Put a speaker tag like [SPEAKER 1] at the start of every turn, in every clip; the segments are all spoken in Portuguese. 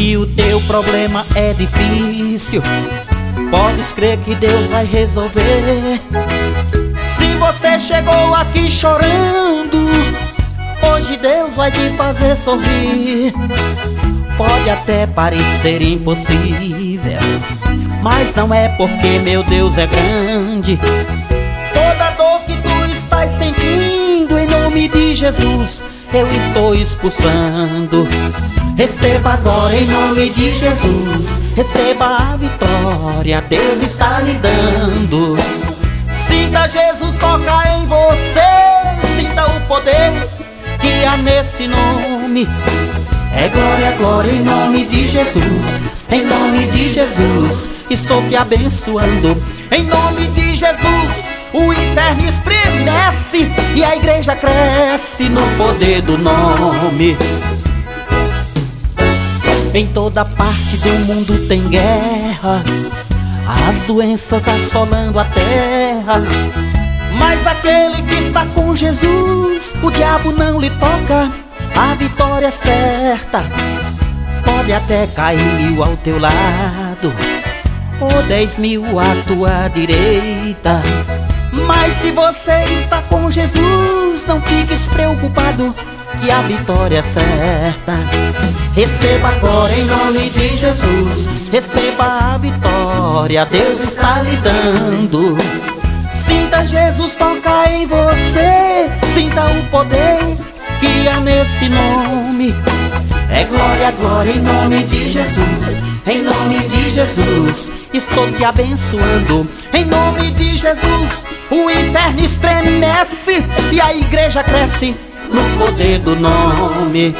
[SPEAKER 1] Se o teu problema é difícil, podes crer que Deus vai resolver. Se você chegou aqui chorando, hoje Deus vai te fazer sorrir. Pode até parecer impossível, mas não é, porque meu Deus é grande. Toda dor que tu estás sentindo, em nome de Jesus eu estou expulsando. Receba agora em nome de Jesus, receba a vitória, Deus está lhe dando. Sinta Jesus tocar em você, sinta o poder que há nesse nome. É glória, glória em nome de Jesus, em nome de Jesus estou te abençoando. Em nome de Jesus o inferno estremece e a igreja cresce no poder do nome. Em toda parte do mundo tem guerra, as doenças assolando a terra, mas aquele que está com Jesus, o diabo não lhe toca, a vitória é certa. Pode até cair 1000 ao teu lado, ou 10.000 à tua direita, mas se você está com Jesus, não fiques preocupado, que a vitória é certa. Receba agora em nome de Jesus, receba a vitória, Deus está lhe dando. Sinta Jesus tocar em você, sinta o poder que há nesse nome. É glória, glória em nome de Jesus, em nome de Jesus estou te abençoando. Em nome de Jesus o inferno estremece e a igreja cresce no poder do nome.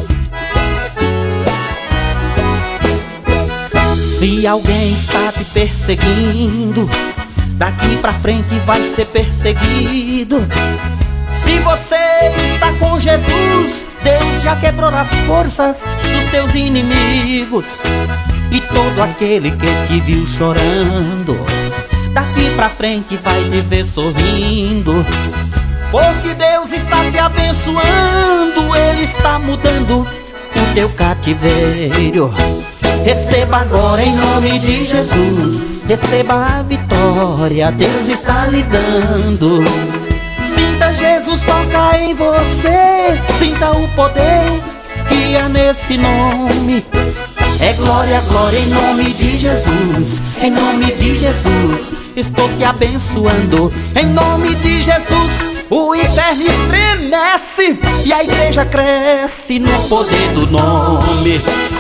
[SPEAKER 1] Se alguém está te perseguindo, daqui pra frente vai ser perseguido. Se você está com Jesus, Deus já quebrou as forças dos teus inimigos. E todo aquele que te viu chorando, daqui pra frente vai te ver sorrindo. Porque Deus está te abençoando, Ele está mudando o teu cativeiro. Receba agora em nome de Jesus, receba a vitória, Deus está lhe dando. Sinta Jesus tocar em você, sinta o poder que há nesse nome. É glória, glória em nome de Jesus, em nome de Jesus estou te abençoando. Em nome de Jesus o inferno estremece e a igreja cresce no poder do nome.